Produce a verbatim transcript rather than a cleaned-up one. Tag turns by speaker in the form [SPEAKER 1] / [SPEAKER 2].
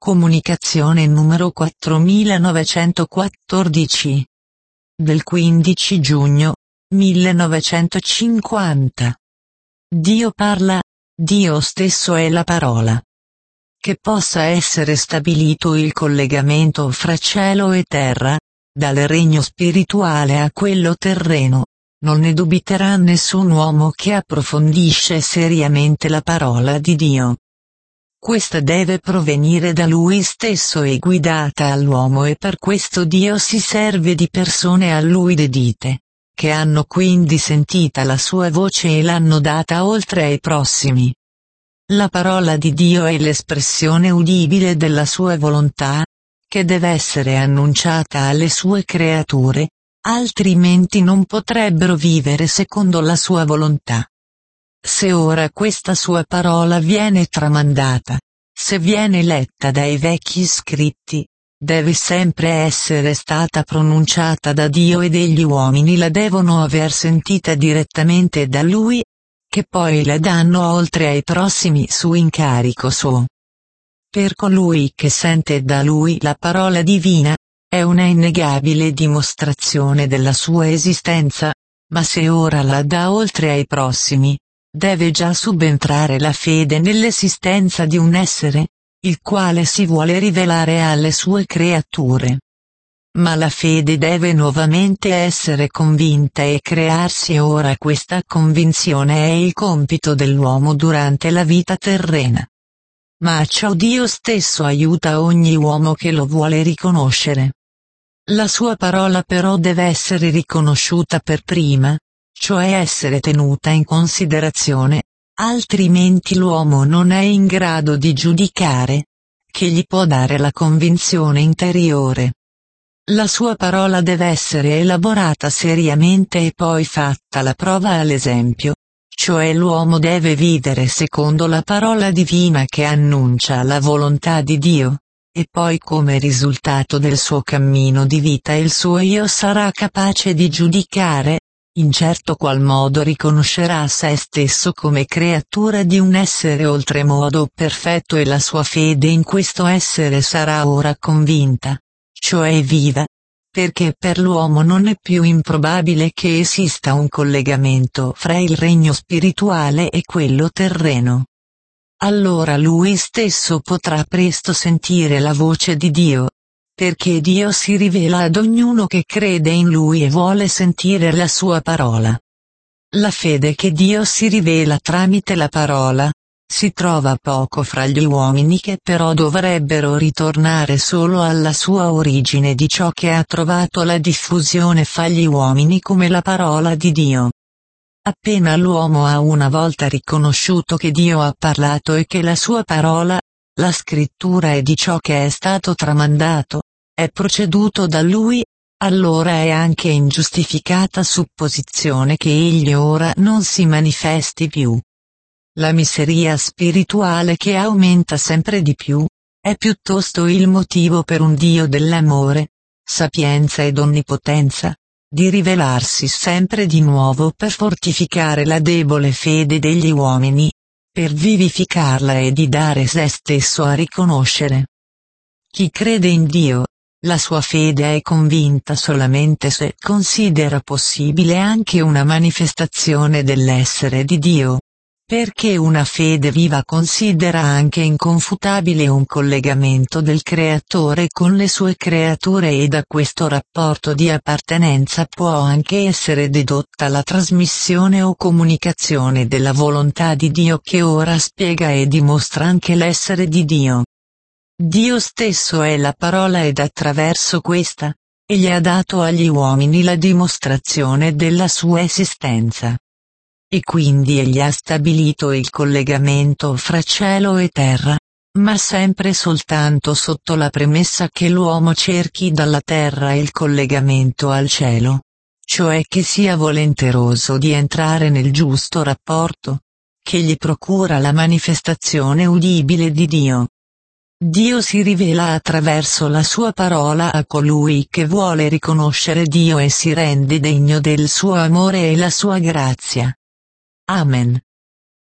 [SPEAKER 1] Comunicazione numero quattromilanovecentoquattordici. Del quindici giugno millenovecentocinquanta. Dio parla, Dio stesso è la parola. Che possa essere stabilito il collegamento fra cielo e terra, dal regno spirituale a quello terreno, non ne dubiterà nessun uomo che approfondisce seriamente la parola di Dio. Questa deve provenire da Lui stesso e guidata all'uomo, e per questo Dio si serve di persone a Lui dedite, che hanno quindi sentita la sua voce e l'hanno data oltre ai prossimi. La parola di Dio è l'espressione udibile della sua volontà, che deve essere annunciata alle sue creature, altrimenti non potrebbero vivere secondo la sua volontà. Se ora questa sua parola viene tramandata, se viene letta dai vecchi scritti, deve sempre essere stata pronunciata da Dio e degli uomini la devono aver sentita direttamente da Lui, che poi la danno oltre ai prossimi su incarico suo. Per colui che sente da Lui la parola divina, è una innegabile dimostrazione della sua esistenza, ma se ora la dà oltre ai prossimi, deve già subentrare la fede nell'esistenza di un essere, il quale si vuole rivelare alle sue creature. Ma la fede deve nuovamente essere convinta e crearsi, e ora questa convinzione è il compito dell'uomo durante la vita terrena. Ma a ciò Dio stesso aiuta ogni uomo che lo vuole riconoscere. La sua parola però deve essere riconosciuta per prima, cioè essere tenuta in considerazione, altrimenti l'uomo non è in grado di giudicare, che gli può dare la convinzione interiore. La sua parola deve essere elaborata seriamente e poi fatta la prova all'esempio, cioè l'uomo deve vivere secondo la parola divina che annuncia la volontà di Dio, e poi come risultato del suo cammino di vita il suo io sarà capace di giudicare, in certo qual modo riconoscerà se stesso come creatura di un essere oltremodo perfetto, e la sua fede in questo essere sarà ora convinta, cioè viva, perché per l'uomo non è più improbabile che esista un collegamento fra il regno spirituale e quello terreno. Allora lui stesso potrà presto sentire la voce di Dio, perché Dio si rivela ad ognuno che crede in Lui e vuole sentire la sua parola. La fede che Dio si rivela tramite la parola, si trova poco fra gli uomini, che però dovrebbero ritornare solo alla sua origine di ciò che ha trovato la diffusione fra gli uomini come la parola di Dio. Appena l'uomo ha una volta riconosciuto che Dio ha parlato e che la sua parola, la scrittura è di ciò che è stato tramandato, è proceduto da Lui, allora è anche ingiustificata supposizione che Egli ora non si manifesti più. La miseria spirituale che aumenta sempre di più, è piuttosto il motivo per un Dio dell'amore, sapienza ed onnipotenza, di rivelarsi sempre di nuovo per fortificare la debole fede degli uomini, per vivificarla e di dare se stesso a riconoscere. Chi crede in Dio, la sua fede è convinta solamente se considera possibile anche una manifestazione dell'essere di Dio, perché una fede viva considera anche inconfutabile un collegamento del Creatore con le sue creature, e da questo rapporto di appartenenza può anche essere dedotta la trasmissione o comunicazione della volontà di Dio, che ora spiega e dimostra anche l'essere di Dio. Dio stesso è la parola, ed attraverso questa, egli ha dato agli uomini la dimostrazione della sua esistenza. E quindi egli ha stabilito il collegamento fra cielo e terra, ma sempre soltanto sotto la premessa che l'uomo cerchi dalla terra il collegamento al cielo, cioè che sia volenteroso di entrare nel giusto rapporto, che gli procura la manifestazione udibile di Dio. Dio si rivela attraverso la sua parola a colui che vuole riconoscere Dio e si rende degno del suo amore e la sua grazia. Amen.